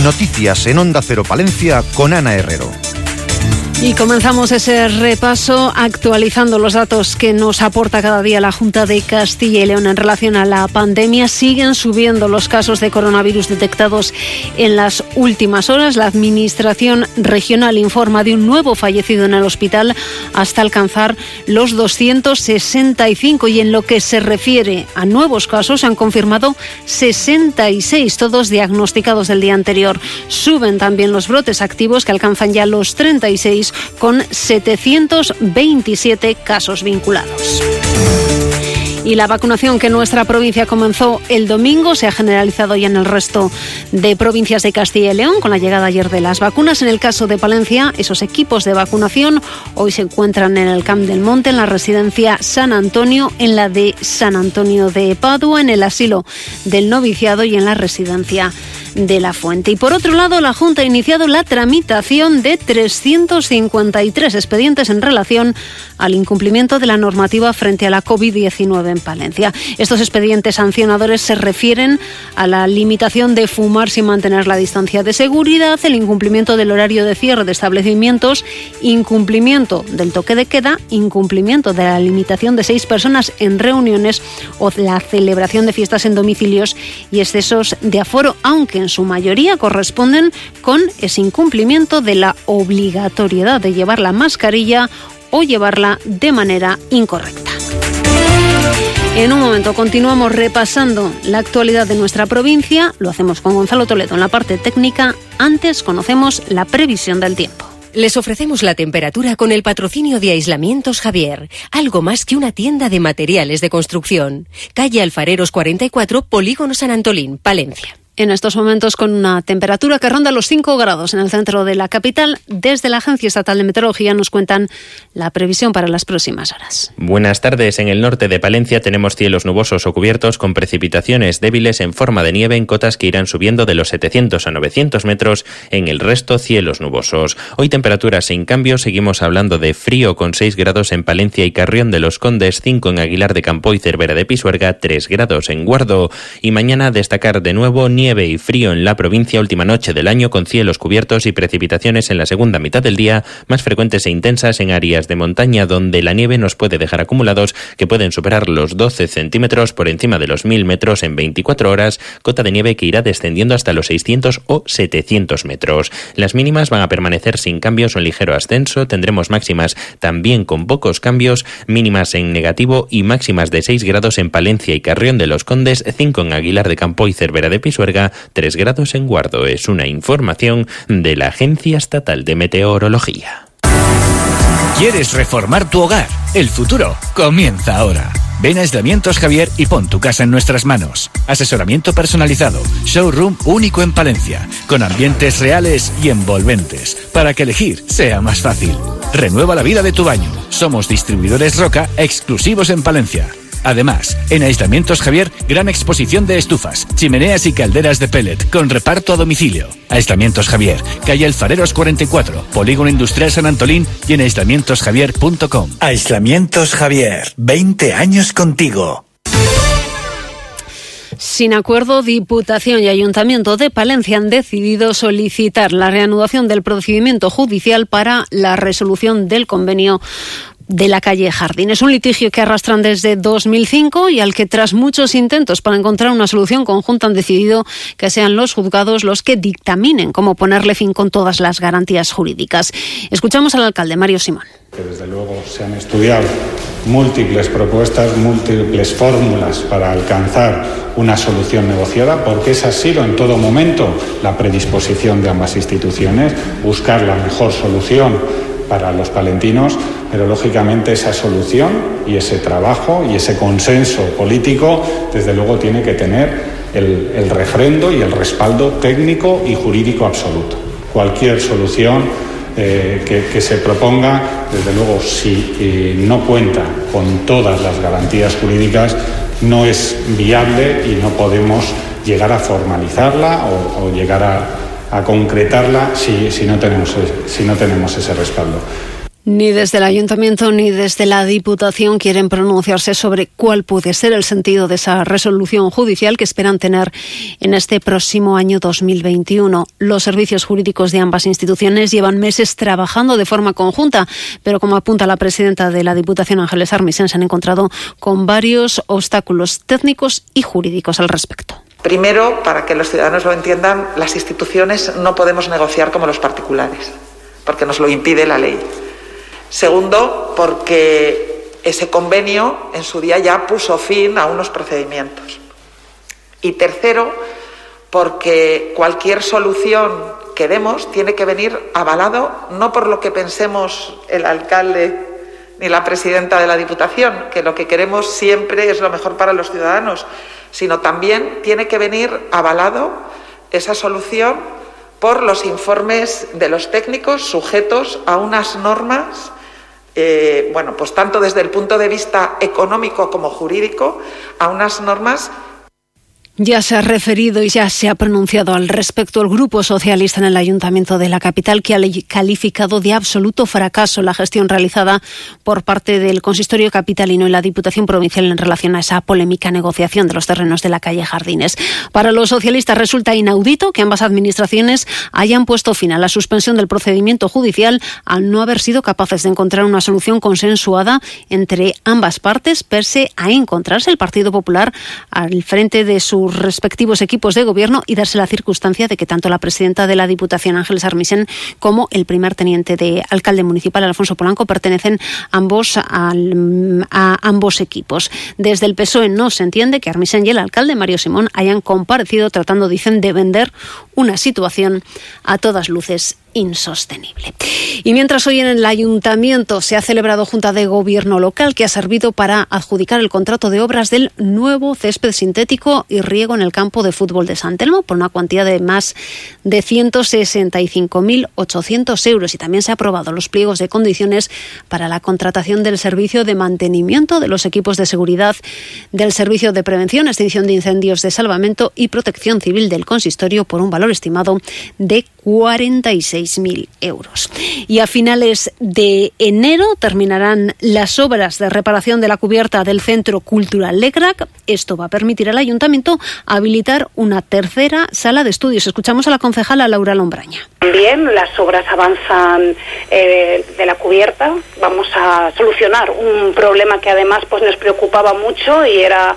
Noticias en Onda Cero Palencia con Ana Herrero. Y comenzamos ese repaso actualizando los datos que nos aporta cada día la Junta de Castilla y León en relación a la pandemia. Siguen subiendo los casos de coronavirus detectados en las últimas horas. La Administración Regional informa de un nuevo fallecido en el hospital hasta alcanzar los 265. Y en lo que se refiere a nuevos casos, se han confirmado 66, todos diagnosticados del día anterior. Suben también los brotes activos, que alcanzan ya los 36, con 727 casos vinculados. Y la vacunación que en nuestra provincia comenzó el domingo se ha generalizado ya en el resto de provincias de Castilla y León con la llegada ayer de las vacunas. En el caso de Palencia, esos equipos de vacunación hoy se encuentran en el Camp del Monte, en la residencia San Antonio, en la de San Antonio de Padua, en el asilo del noviciado y en la residencia de La Fuente. Y por otro lado, la Junta ha iniciado la tramitación de 353 expedientes en relación al incumplimiento de la normativa frente a la COVID-19 en Palencia. Estos expedientes sancionadores se refieren a la limitación de fumar sin mantener la distancia de seguridad, el incumplimiento del horario de cierre de establecimientos, incumplimiento del toque de queda, incumplimiento de la limitación de 6 personas en reuniones o la celebración de fiestas en domicilios y excesos de aforo, aunque en su mayoría corresponden con ese incumplimiento de la obligatoriedad de llevar la mascarilla o llevarla de manera incorrecta. En un momento continuamos repasando la actualidad de nuestra provincia. Lo hacemos con Gonzalo Toledo en la parte técnica. Antes conocemos la previsión del tiempo. Les ofrecemos la temperatura con el patrocinio de Aislamientos Javier, algo más que una tienda de materiales de construcción. Calle Alfareros 44, Polígono San Antolín, Palencia. En estos momentos con una temperatura que ronda los 5 grados en el centro de la capital. Desde la Agencia Estatal de Meteorología nos cuentan la previsión para las próximas horas. Buenas tardes. En el norte de Palencia tenemos cielos nubosos o cubiertos con precipitaciones débiles en forma de nieve en cotas que irán subiendo de los 700 a 900 metros. En el resto, cielos nubosos. Hoy temperaturas sin cambio. Seguimos hablando de frío con 6 grados en Palencia y Carrión de los Condes, 5 en Aguilar de Campo y Cervera de Pisuerga, 3 grados en Guardo. Y mañana destacar de nuevo nieve y frío en la provincia, última noche del año con cielos cubiertos y precipitaciones en la segunda mitad del día, más frecuentes e intensas en áreas de montaña donde la nieve nos puede dejar acumulados que pueden superar los 12 centímetros por encima de los 1000 metros en 24 horas, cota de nieve que irá descendiendo hasta los 600 o 700 metros. Las mínimas van a permanecer sin cambios o en ligero ascenso, tendremos máximas también con pocos cambios, mínimas en negativo y máximas de 6 grados en Palencia y Carrión de los Condes, 5 en Aguilar de Campo y Cervera de Pisuerga, 3 grados en Guardo. Es una información de la Agencia Estatal de Meteorología. ¿Quieres reformar tu hogar? El futuro comienza ahora. Ven a Aislamientos Javier y pon tu casa en nuestras manos. Asesoramiento personalizado, showroom único en Palencia, con ambientes reales y envolventes, para que elegir sea más fácil. Renueva la vida de tu baño. Somos distribuidores Roca exclusivos en Palencia. Además, en Aislamientos Javier, gran exposición de estufas, chimeneas y calderas de pellet con reparto a domicilio. Aislamientos Javier, calle Alfareros 44, Polígono Industrial San Antolín y en aislamientosjavier.com. Aislamientos Javier, 20 años contigo. Sin acuerdo, Diputación y Ayuntamiento de Palencia han decidido solicitar la reanudación del procedimiento judicial para la resolución del convenio de la calle Jardín. Es un litigio que arrastran desde 2005 y al que tras muchos intentos para encontrar una solución conjunta han decidido que sean los juzgados los que dictaminen cómo ponerle fin con todas las garantías jurídicas. Escuchamos al alcalde Mario Simón. Que desde luego se han estudiado múltiples propuestas, múltiples fórmulas para alcanzar una solución negociada, porque esa ha sido en todo momento la predisposición de ambas instituciones, buscar la mejor solución para los palentinos, pero lógicamente esa solución y ese trabajo y ese consenso político desde luego tiene que tener el refrendo y el respaldo técnico y jurídico absoluto. Cualquier solución que se proponga, desde luego si no cuenta con todas las garantías jurídicas, no es viable y no podemos llegar a formalizarla o llegar a concretarla si no tenemos ese respaldo. Ni desde el Ayuntamiento ni desde la Diputación quieren pronunciarse sobre cuál puede ser el sentido de esa resolución judicial que esperan tener en este próximo año 2021. Los servicios jurídicos de ambas instituciones llevan meses trabajando de forma conjunta, pero como apunta la presidenta de la Diputación, Ángeles Armisen, se han encontrado con varios obstáculos técnicos y jurídicos al respecto. Primero, para que los ciudadanos lo entiendan, las instituciones no podemos negociar como los particulares, porque nos lo impide la ley. Segundo, porque ese convenio en su día ya puso fin a unos procedimientos. Y tercero, porque cualquier solución que demos tiene que venir avalado no por lo que pensemos el alcalde ni la presidenta de la Diputación, que lo que queremos siempre es lo mejor para los ciudadanos, sino también tiene que venir avalado esa solución por los informes de los técnicos sujetos a unas normas pues tanto desde el punto de vista económico como jurídico, a unas normas. Ya se ha referido y ya se ha pronunciado al respecto el Grupo Socialista en el Ayuntamiento de la capital, que ha calificado de absoluto fracaso la gestión realizada por parte del Consistorio capitalino y la Diputación Provincial en relación a esa polémica negociación de los terrenos de la calle Jardines. Para los socialistas resulta inaudito que ambas administraciones hayan puesto fin a la suspensión del procedimiento judicial al no haber sido capaces de encontrar una solución consensuada entre ambas partes, pese a encontrarse el Partido Popular al frente de sus respectivos equipos de gobierno y darse la circunstancia de que tanto la presidenta de la Diputación, Ángeles Armisen, como el primer teniente de alcalde municipal, Alfonso Polanco, pertenecen ambos a ambos equipos. Desde el PSOE no se entiende que Armisen y el alcalde, Mario Simón, hayan comparecido tratando, dicen, de vender una situación a todas luces insostenible. Y mientras hoy en el Ayuntamiento se ha celebrado Junta de Gobierno local que ha servido para adjudicar el contrato de obras del nuevo césped sintético y riego en el campo de fútbol de San Telmo por una cuantía de más de 165.800 euros, y también se ha aprobado los pliegos de condiciones para la contratación del servicio de mantenimiento de los equipos de seguridad del Servicio de Prevención, Extinción de Incendios, de Salvamento y Protección Civil del Consistorio por un valor estimado de 46.000 euros. Y a finales de enero terminarán las obras de reparación de la cubierta del Centro Cultural Lecrac. Esto va a permitir al Ayuntamiento habilitar una tercera sala de estudios. Escuchamos a la concejala Laura Lombraña. También las obras avanzan de la cubierta. Vamos a solucionar un problema que además nos preocupaba mucho y era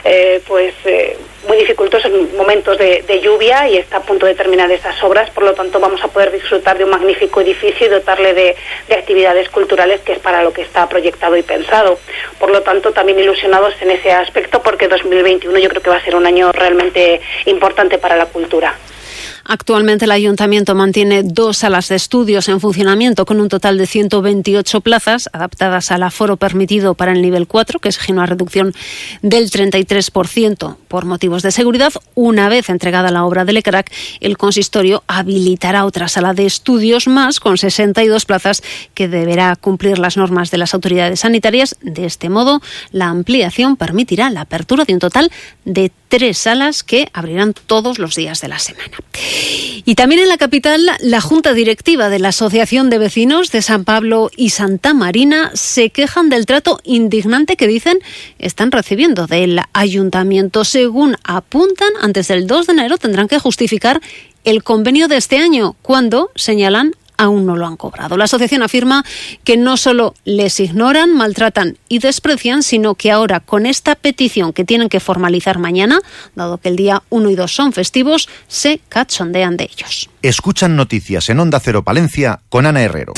muy dificultoso en momentos de lluvia, y está a punto de terminar esas obras. Por lo tanto, vamos a poder disfrutar de un magnífico edificio y dotarle de actividades culturales, que es para lo que está proyectado y pensado. Por lo tanto, también ilusionados en ese aspecto, porque 2021 yo creo que va a ser un año realmente importante para la cultura. Actualmente el Ayuntamiento mantiene 2 salas de estudios en funcionamiento con un total de 128 plazas adaptadas al aforo permitido para el nivel 4, que exige una reducción del 33% por motivos de seguridad. Una vez entregada la obra del Lecrac, el consistorio habilitará otra sala de estudios más con 62 plazas que deberá cumplir las normas de las autoridades sanitarias. De este modo, la ampliación permitirá la apertura de un total de 3 salas que abrirán todos los días de la semana. Y también en la capital, la Junta Directiva de la Asociación de Vecinos de San Pablo y Santa Marina se quejan del trato indignante que dicen están recibiendo del Ayuntamiento. Según apuntan, antes del 2 de enero tendrán que justificar el convenio de este año, cuando, señalan, aún no lo han cobrado. La asociación afirma que no solo les ignoran, maltratan y desprecian, sino que ahora, con esta petición que tienen que formalizar mañana, dado que el día 1 y 2 son festivos, se cachondean de ellos. Escuchan noticias en Onda Cero Palencia con Ana Herrero.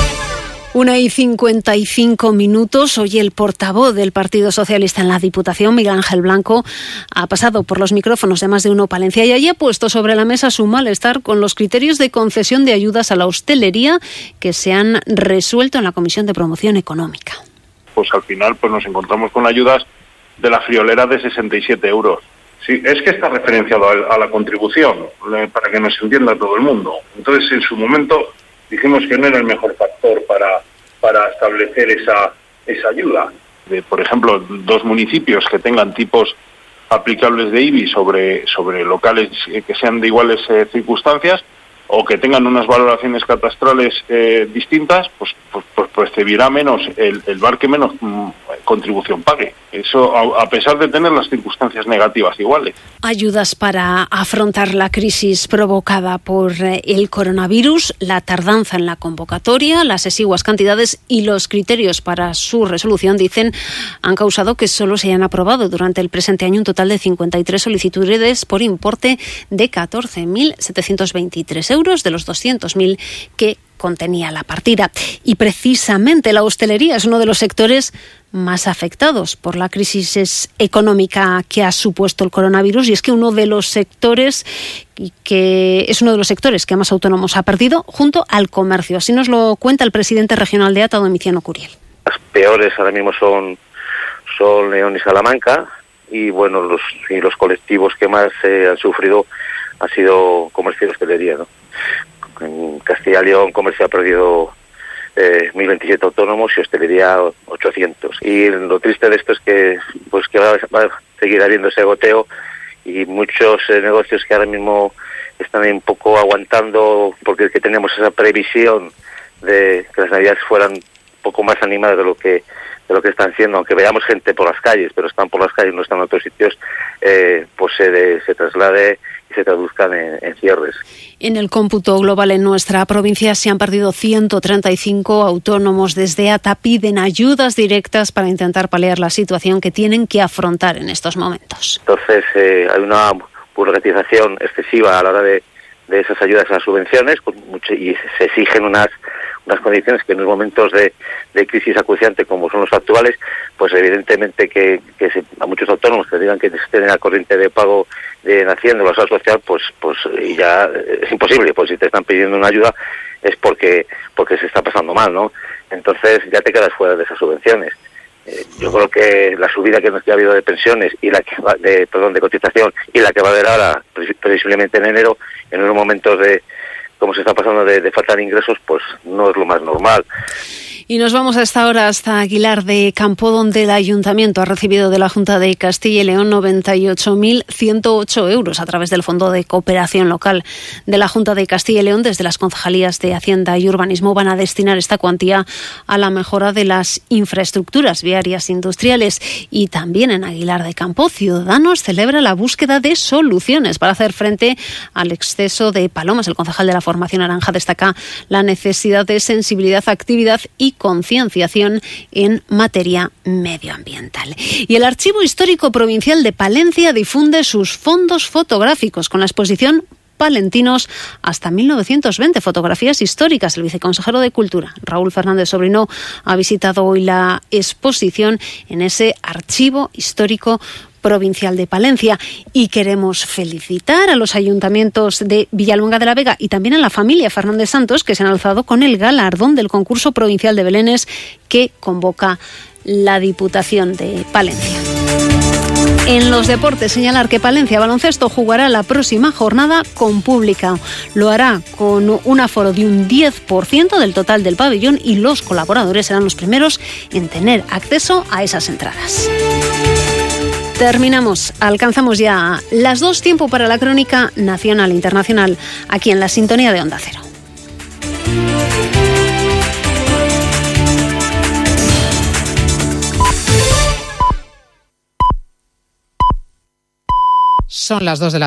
1:55. Hoy el portavoz del Partido Socialista en la Diputación, Miguel Ángel Blanco, ha pasado por los micrófonos de Más de Uno Palencia y allí ha puesto sobre la mesa su malestar con los criterios de concesión de ayudas a la hostelería que se han resuelto en la Comisión de Promoción Económica. Pues al final nos encontramos con ayudas de la friolera de 67 euros. Sí, es que está referenciado a la contribución, para que nos entienda todo el mundo. Entonces, en su momento dijimos que no era el mejor factor para establecer esa ayuda. Por ejemplo, 2 municipios que tengan tipos aplicables de IBI sobre locales que sean de iguales circunstancias, o que tengan unas valoraciones catastrales distintas, pues percibirá menos el bar que menos contribución pague. Eso a pesar de tener las circunstancias negativas iguales. Ayudas para afrontar la crisis provocada por el coronavirus, la tardanza en la convocatoria, las exiguas cantidades y los criterios para su resolución, dicen, han causado que solo se hayan aprobado durante el presente año un total de 53 solicitudes por importe de 14.723 euros de los 200.000 que contenía la partida. Y precisamente la hostelería es uno de los sectores más afectados por la crisis económica que ha supuesto el coronavirus, y es que uno de los sectores que más autónomos ha perdido, junto al comercio. Así nos lo cuenta el presidente regional de ATA, Domiciano Curiel. Las peores ahora mismo son León y Salamanca, y bueno, los colectivos que más han sufrido han sido comercio y hostelería, ¿no? En Castilla y León, comercio ha perdido 1.027 autónomos y hostelería 800. Y lo triste de esto es que va a seguir habiendo ese goteo, y muchos negocios que ahora mismo están un poco aguantando, porque tenemos esa previsión de que las navidades fueran un poco más animadas de lo que están siendo, aunque veamos gente por las calles, pero están por las calles, no están en otros sitios, pues se traslade y se traduzcan en cierres. En el cómputo global en nuestra provincia se han perdido 135 autónomos. Desde ATA piden ayudas directas para intentar paliar la situación que tienen que afrontar en estos momentos. Entonces hay una burocratización excesiva a la hora de esas ayudas a las subvenciones, y se exigen unas condiciones que en los momentos de crisis acuciante como son los actuales, pues evidentemente que a muchos autónomos que digan que estén en la corriente de pago de Hacienda o la Seguridad Social, pues y ya es imposible. Pues si te están pidiendo una ayuda es porque se está pasando mal, ¿no? Entonces ya te quedas fuera de esas subvenciones. Yo creo que la subida que ha habido de pensiones y la que de cotización, y la que va a haber ahora previsiblemente en enero, en unos momentos de como se está pasando de falta de ingresos, pues no es lo más normal. Y nos vamos a esta hora hasta Aguilar de Campo, donde el Ayuntamiento ha recibido de la Junta de Castilla y León 98.108 euros a través del Fondo de Cooperación Local de la Junta de Castilla y León. Desde las concejalías de Hacienda y Urbanismo van a destinar esta cuantía a la mejora de las infraestructuras viarias industriales. Y también en Aguilar de Campo, Ciudadanos celebra la búsqueda de soluciones para hacer frente al exceso de palomas. El concejal de la Formación Naranja destaca la necesidad de sensibilidad, actividad y concienciación en materia medioambiental. Y el Archivo Histórico Provincial de Palencia difunde sus fondos fotográficos con la exposición Palentinos hasta 1920, fotografías históricas. El viceconsejero de Cultura, Raúl Fernández Sobrino, ha visitado hoy la exposición en ese Archivo Histórico Provincial de Palencia, y queremos felicitar a los ayuntamientos de Villaluenga de la Vega y también a la familia Fernández Santos, que se han alzado con el galardón del concurso provincial de belenes que convoca la Diputación de Palencia. En los deportes, señalar que Palencia Baloncesto jugará la próxima jornada con público. Lo hará con un aforo de un 10% del total del pabellón, y los colaboradores serán los primeros en tener acceso a esas entradas. Alcanzamos ya las 2, tiempo para la crónica nacional e internacional, aquí en la sintonía de Onda Cero. Son las 2 de la